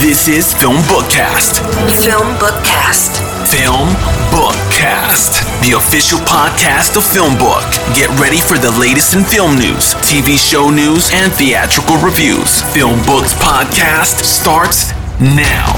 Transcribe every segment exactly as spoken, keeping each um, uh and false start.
This is Film Bookcast. Film Bookcast. Film Bookcast, the official podcast of Film Book. Get ready for the latest in film news, T V show news, and theatrical reviews. Film Book's podcast starts now.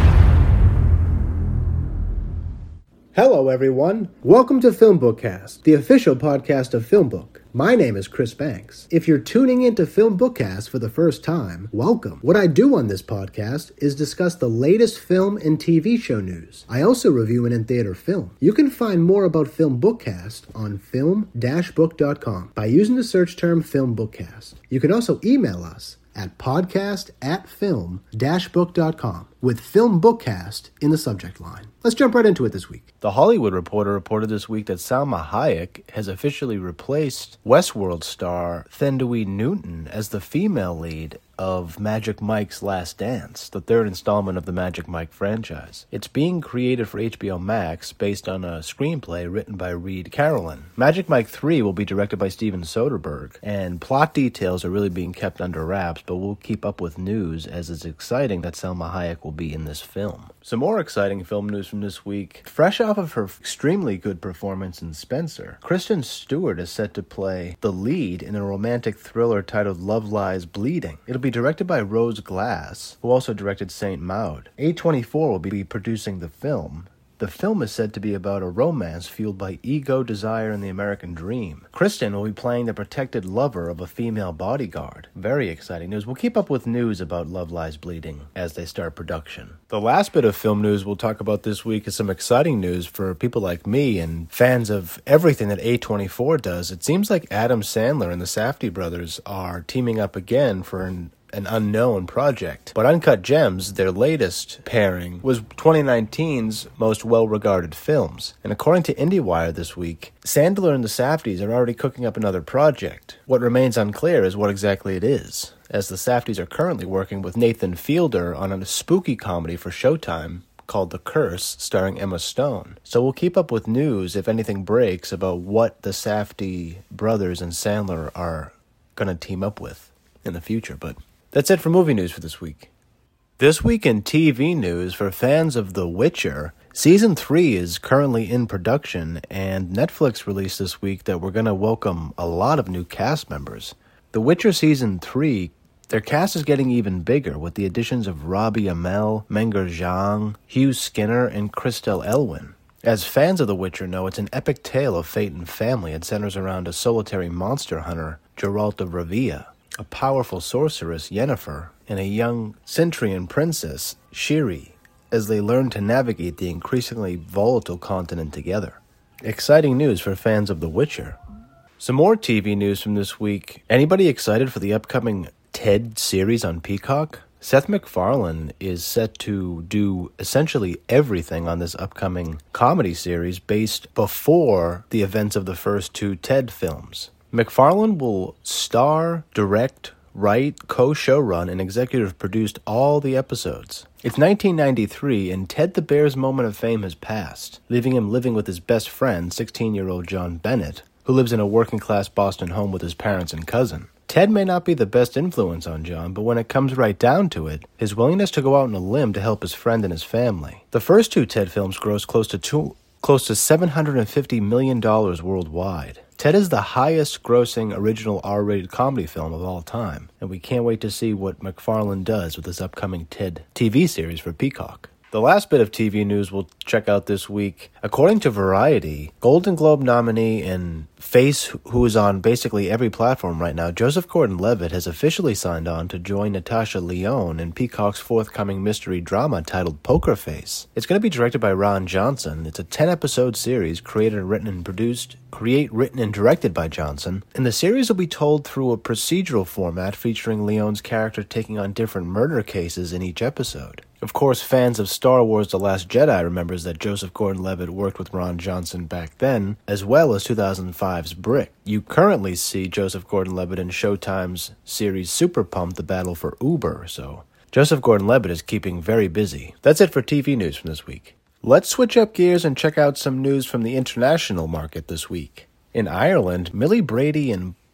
Hello, everyone. Welcome to Film Bookcast, the official podcast of Film Book. My name is Chris Banks. If you're tuning into Film Bookcast for the first time, welcome. What I do on this podcast is discuss the latest film and T V show news. I also review an in-theater film. You can find more about Film Bookcast on film dash book dot com by using the search term Film Bookcast. You can also email us at podcast at film dash book dot com with Film Bookcast in the subject line. Let's jump right into it this week. The Hollywood Reporter reported this week that Salma Hayek has officially replaced Westworld star Thandie Newton as the female lead of Magic Mike's Last Dance, the third installment of the Magic Mike franchise. It's being created for H B O Max based on a screenplay written by Reed Carolyn. Magic Mike three will be directed by Steven Soderbergh, and plot details are really being kept under wraps, but we'll keep up with news as it's exciting that Salma Hayek will be in this film. Some more exciting film news from this week. Fresh off of her extremely good performance in Spencer, Kristen Stewart is set to play the lead in a romantic thriller titled Love Lies Bleeding. It'll be directed by Rose Glass, who also directed Saint Maud. A twenty-four will be producing the film. The film is said to be about a romance fueled by ego, desire, and the American dream. Kristen will be playing the protected lover of a female bodyguard. Very exciting news. We'll keep up with news about Love Lies Bleeding as they start production. The last bit of film news we'll talk about this week is some exciting news for people like me and fans of everything that A twenty-four does. It seems like Adam Sandler and the Safdie brothers are teaming up again for an an unknown project. But Uncut Gems, their latest pairing, was twenty nineteen's most well-regarded films. And according to IndieWire this week, Sandler and the Safdies are already cooking up another project. What remains unclear is what exactly it is, as the Safdies are currently working with Nathan Fielder on a spooky comedy for Showtime called The Curse, starring Emma Stone. So we'll keep up with news if anything breaks about what the Safdie brothers and Sandler are going to team up with in the future, but that's it for movie news for this week. This week in T V news, for fans of The Witcher, Season three is currently in production, and Netflix released this week that we're going to welcome a lot of new cast members. The Witcher Season three, their cast is getting even bigger, with the additions of Robbie Amell, Menger Zhang, Hugh Skinner, and Christel Elwyn. As fans of The Witcher know, it's an epic tale of fate and family. It centers around a solitary monster hunter, Geralt of Rivia, a powerful sorceress, Yennefer, and a young Cintrian princess, Ciri, as they learn to navigate the increasingly volatile continent together. Exciting news for fans of The Witcher. Some more T V news from this week. Anybody excited for the upcoming Ted series on Peacock? Seth MacFarlane is set to do essentially everything on this upcoming comedy series based before the events of the first two Ted films. MacFarlane will star, direct, write, co-showrun, and executive produced all the episodes. It's nineteen ninety-three, and Ted the Bear's moment of fame has passed, leaving him living with his best friend, sixteen-year-old John Bennett, who lives in a working-class Boston home with his parents and cousin. Ted may not be the best influence on John, but when it comes right down to it, his willingness to go out on a limb to help his friend and his family. The first two Ted films grossed close to two, close to seven hundred fifty million dollars worldwide. Ted is the highest-grossing original R-rated comedy film of all time, and we can't wait to see what MacFarlane does with this upcoming Ted T V series for Peacock. The last bit of T V news we'll check out this week. According to Variety, Golden Globe nominee and face who is on basically every platform right now, Joseph Gordon-Levitt has officially signed on to join Natasha Lyonne in Peacock's forthcoming mystery drama titled Poker Face. It's going to be directed by Ron Johnson. It's a ten-episode series created, written, and produced, create, written, and directed by Johnson. And the series will be told through a procedural format featuring Lyonne's character taking on different murder cases in each episode. Of course, fans of Star Wars The Last Jedi remembers that Joseph Gordon-Levitt worked with Ron Johnson back then, as well as two thousand five's Brick. You currently see Joseph Gordon-Levitt in Showtime's series Super Pumped: The Battle for Uber, so Joseph Gordon-Levitt is keeping very busy. That's it for T V news from this week. Let's switch up gears and check out some news from the international market this week. In Ireland, Millie Brady and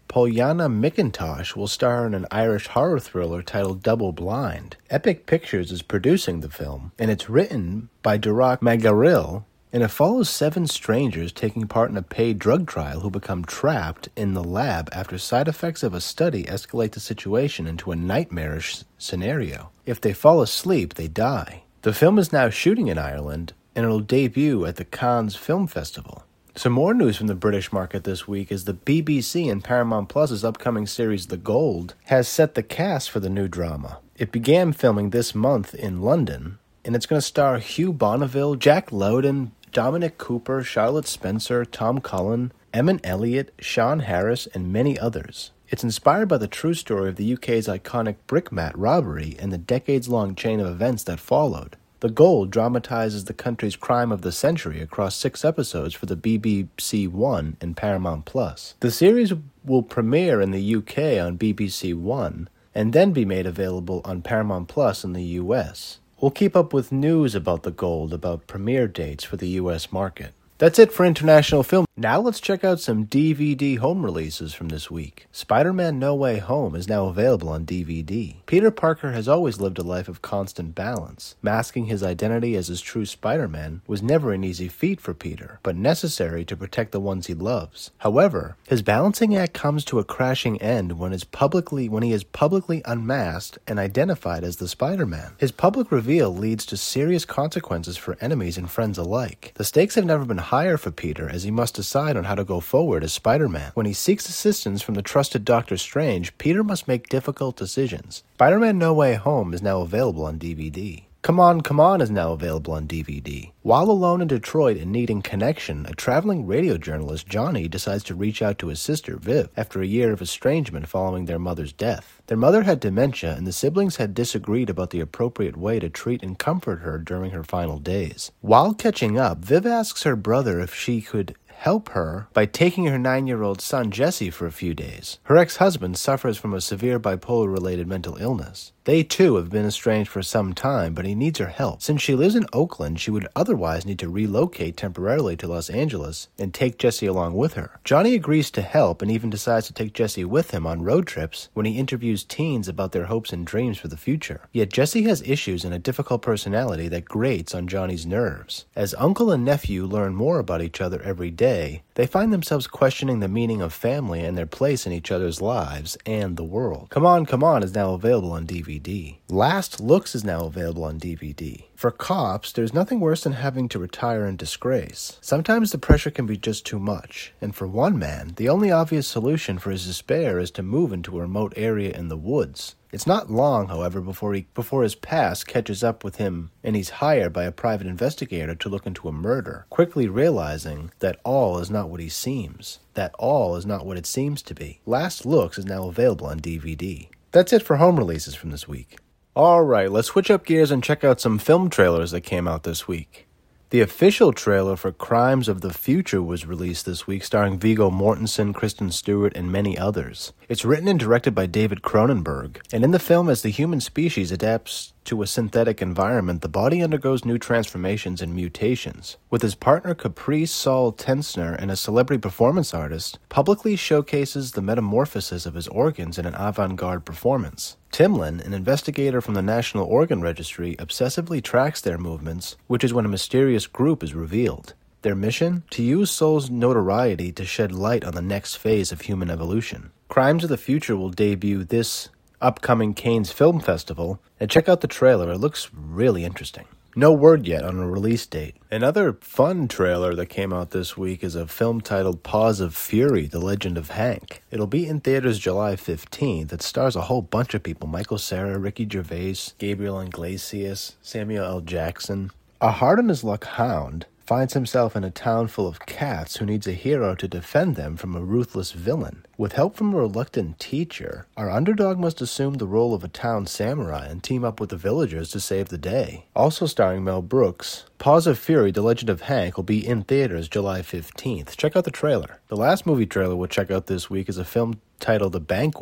Pollyanna McIntosh will star in an Irish horror thriller titled Double Blind. Epic Pictures is producing the film, and it's written by Darach Magarill, and it follows seven strangers taking part in a paid drug trial who become trapped in the lab after side effects of a study escalate the situation into a nightmarish scenario. If they fall asleep, they die. The film is now shooting in Ireland, and it'll debut at the Cannes Film Festival. Some more news from the British market this week is the B B C and Paramount Plus's upcoming series The Gold has set the cast for the new drama. It began filming this month in London, and it's going to star Hugh Bonneville, Jack Lowden, Dominic Cooper, Charlotte Spencer, Tom Cullen, Eamon Elliott, Sean Harris, and many others. It's inspired by the true story of the U K's iconic brickmat robbery and the decades-long chain of events that followed. The Gold dramatizes the country's crime of the century across six episodes for the B B C One and Paramount Plus. The series will premiere in the U K on B B C One and then be made available on Paramount Plus in the U S. We'll keep up with news about The Gold, about premiere dates for the U S market. That's it for international film. Now let's check out some D V D home releases from this week. Spider-Man No Way Home is now available on D V D. Peter Parker has always lived a life of constant balance. Masking his identity as his true Spider-Man was never an easy feat for Peter, but necessary to protect the ones he loves. However, his balancing act comes to a crashing end when, is publicly, when he is publicly unmasked and identified as the Spider-Man. His public reveal leads to serious consequences for enemies and friends alike. The stakes have never been higher for Peter, as he must decide on how to go forward as Spider-Man. When he seeks assistance from the trusted Doctor Strange, Peter must make difficult decisions. Spider-Man No Way Home is now available on D V D. Come On, Come On is now available on D V D. While alone in Detroit and needing connection, a traveling radio journalist, Johnny, decides to reach out to his sister, Viv, after a year of estrangement following their mother's death. Their mother had dementia, and the siblings had disagreed about the appropriate way to treat and comfort her during her final days. While catching up, Viv asks her brother if she could help her by taking her nine-year-old son Jesse for a few days. Her ex-husband suffers from a severe bipolar-related mental illness. They, too, have been estranged for some time, but he needs her help. Since she lives in Oakland, she would otherwise need to relocate temporarily to Los Angeles and take Jesse along with her. Johnny agrees to help and even decides to take Jesse with him on road trips when he interviews teens about their hopes and dreams for the future. Yet Jesse has issues and a difficult personality that grates on Johnny's nerves. As uncle and nephew learn more about each other every day, they find themselves questioning the meaning of family and their place in each other's lives and the world. Come On, Come On is now available on D V D. Last Looks is now available on D V D. For cops, there's nothing worse than having to retire in disgrace. Sometimes the pressure can be just too much, and for one man, the only obvious solution for his despair is to move into a remote area in the woods. It's not long, however, before he before his past catches up with him, and he's hired by a private investigator to look into a murder, quickly realizing that all is not what he seems, that all is not what it seems to be. Last Looks is now available on D V D. That's it for home releases from this week. Alright, let's switch up gears and check out some film trailers that came out this week. The official trailer for Crimes of the Future was released this week, starring Viggo Mortensen, Kristen Stewart, and many others. It's written and directed by David Cronenberg, and in the film, as the human species adapts to a synthetic environment, the body undergoes new transformations and mutations. With his partner Caprice Saul Tensner and a celebrity performance artist, publicly showcases the metamorphosis of his organs in an avant-garde performance. Timlin, an investigator from the National Organ Registry, obsessively tracks their movements, which is when a mysterious group is revealed. Their mission? To use Soul's notoriety to shed light on the next phase of human evolution. Crimes of the Future will debut this upcoming Cannes Film Festival, and check out the trailer, it looks really interesting. No word yet on a release date. Another fun trailer that came out this week is a film titled Paws of Fury, The Legend of Hank. It'll be in theaters July fifteenth. It stars a whole bunch of people: Michael Cera, Ricky Gervais, Gabriel Iglesias, Samuel L. Jackson. A hard-on-his-luck hound finds himself in a town full of cats who needs a hero to defend them from a ruthless villain. With help from a reluctant teacher, our underdog must assume the role of a town samurai and team up with the villagers to save the day. Also starring Mel Brooks, Paws of Fury, The Legend of Hank will be in theaters July fifteenth. Check out the trailer. The last movie trailer we'll check out this week is a film titled The Banquet.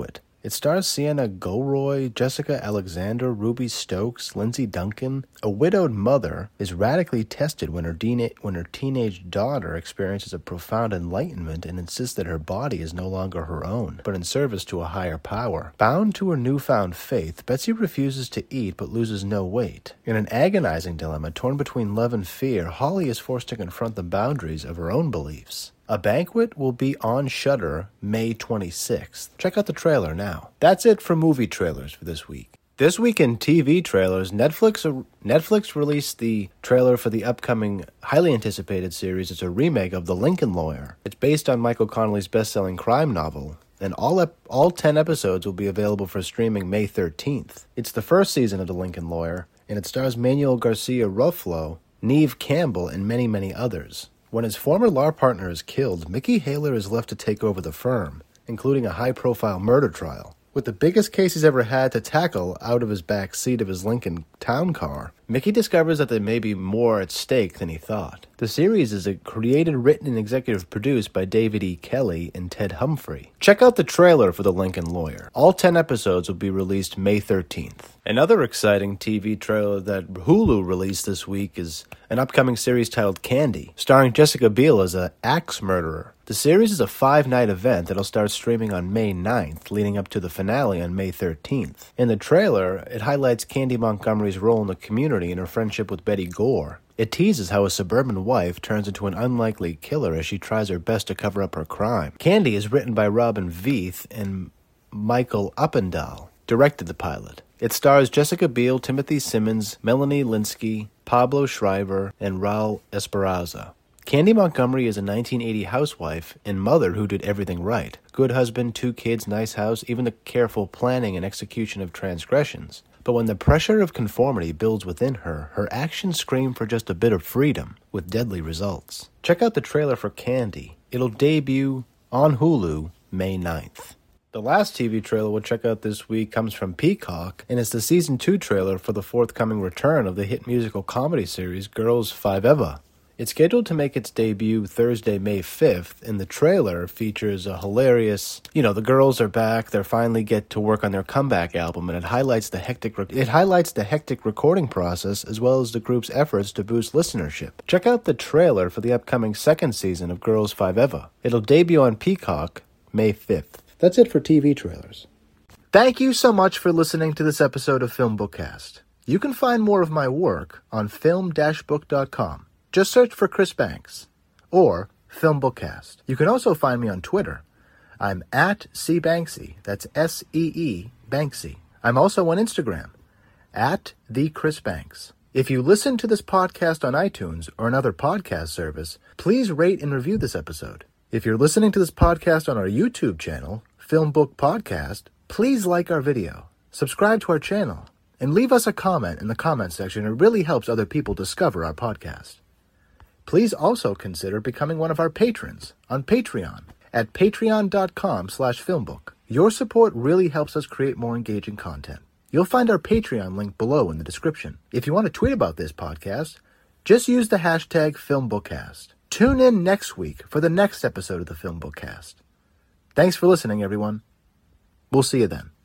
It stars Sienna Gilroy, Jessica Alexander, Ruby Stokes, Lindsay Duncan. A widowed mother is radically tested when her, de- when her teenage daughter experiences a profound enlightenment and insists that her body is no longer her own, but in service to a higher power. Bound to her newfound faith, Betsy refuses to eat but loses no weight. In an agonizing dilemma torn between love and fear, Holly is forced to confront the boundaries of her own beliefs. A Banquet will be on Shudder May twenty-sixth. Check out the trailer now. That's it for movie trailers for this week. This week in T V trailers, Netflix Netflix released the trailer for the upcoming highly anticipated series. It's a remake of The Lincoln Lawyer. It's based on Michael Connelly's best-selling crime novel, and all ep- all ten episodes will be available for streaming May thirteenth. It's the first season of The Lincoln Lawyer, and it stars Manuel Garcia Ruffalo, Neve Campbell, and many, many others. When his former law partner is killed, Mickey Haler is left to take over the firm, including a high-profile murder trial. With the biggest case he's ever had to tackle out of his back seat of his Lincoln town car, Mickey discovers that there may be more at stake than he thought. The series is created, written, and executive produced by David E. Kelly and Ted Humphrey. Check out the trailer for The Lincoln Lawyer. All ten episodes will be released May thirteenth. Another exciting T V trailer that Hulu released this week is an upcoming series titled Candy, starring Jessica Biel as an axe murderer. The series is a five-night event that'll start streaming on May ninth, leading up to the finale on May thirteenth. In the trailer, it highlights Candy Montgomery's role in the community and her friendship with Betty Gore. It teases how a suburban wife turns into an unlikely killer as she tries her best to cover up her crime. Candy is written by Robin Veith and Michael Uppendahl directed the pilot. It stars Jessica Biel, Timothy Simmons, Melanie Linsky, Pablo Schreiber, and Raul Esparza. Candy Montgomery is a nineteen eighty housewife and mother who did everything right. Good husband, two kids, nice house, even the careful planning and execution of transgressions. But when the pressure of conformity builds within her, her actions scream for just a bit of freedom, with deadly results. Check out the trailer for Candy. It'll debut on Hulu May ninth. The last T V trailer we'll check out this week comes from Peacock, and it's the Season two trailer for the forthcoming return of the hit musical comedy series Girls Five Eva. It's scheduled to make its debut Thursday, May fifth, and the trailer features a hilarious, you know, the girls are back, they finally get to work on their comeback album, and it highlights the hectic re- it highlights the hectic recording process as well as the group's efforts to boost listenership. Check out the trailer for the upcoming second season of Girls Five Eva. It'll debut on Peacock May fifth. That's it for T V trailers. Thank you so much for listening to this episode of Film Bookcast. You can find more of my work on film dash book dot com. Just search for Chris Banks or Film Bookcast. You can also find me on Twitter. I'm at C Banksy. That's S E E Banksy. I'm also on Instagram at the Chris Banks. If you listen to this podcast on iTunes or another podcast service, please rate and review this episode. If you're listening to this podcast on our YouTube channel, Film Book Podcast, please like our video, subscribe to our channel, and leave us a comment in the comment section. It really helps other people discover our podcast. Please also consider becoming one of our patrons on Patreon at patreon.com slash filmbook. Your support really helps us create more engaging content. You'll find our Patreon link below in the description. If you want to tweet about this podcast, just use the hashtag FilmBookcast. Tune in next week for the next episode of the Film Bookcast. Thanks for listening, everyone. We'll see you then.